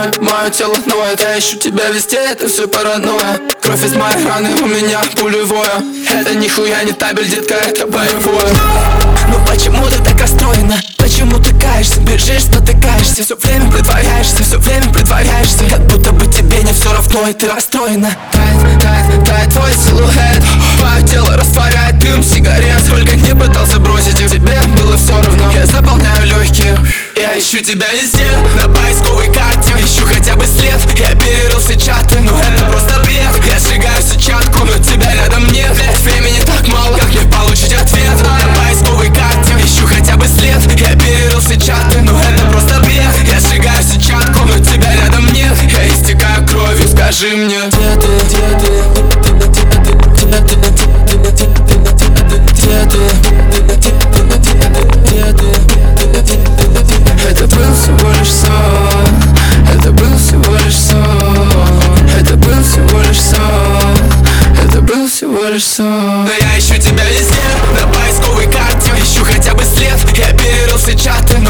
мое тело ноет. Я ищу тебя везде, это все паранойя. Кровь из моей раны, у меня пулевое. Это нихуя не табель, детка, это боевое. Ну почему ты так расстроена? Почему ты каешься, бежишь, спотыкаешься? Все время притворяешься, все время притворяешься. Как будто бы тебе не все равно, и ты расстроена. Тает твой силуэт, твое тело растворяет дым сигарет. Сколько не пытался бросить, и тебе было все равно. Я заполняю легкие, я ищу тебя везде. На поисковой карте ищу хотя бы след. Я перерыл все чаты, но это просто бред. Я сжигаю сетчатку, но тебя рядом нет. Времени так мало, как мне получить ответ? На поисковой карте ищу хотя бы след. Я перерыл все чаты, но это просто бред. Я сжигаю сетчатку, но тебя рядом нет. Я истекаю кровью, скажи мне, где ты, где ты, где ты, где ты, где ты? Это был всего лишь сон, это был всего лишь сон, это был всего лишь сон, это был всего лишь сон. Но я ищу тебя везде, на поисковой карте ищу хотя бы след. Я перерыл все чаты,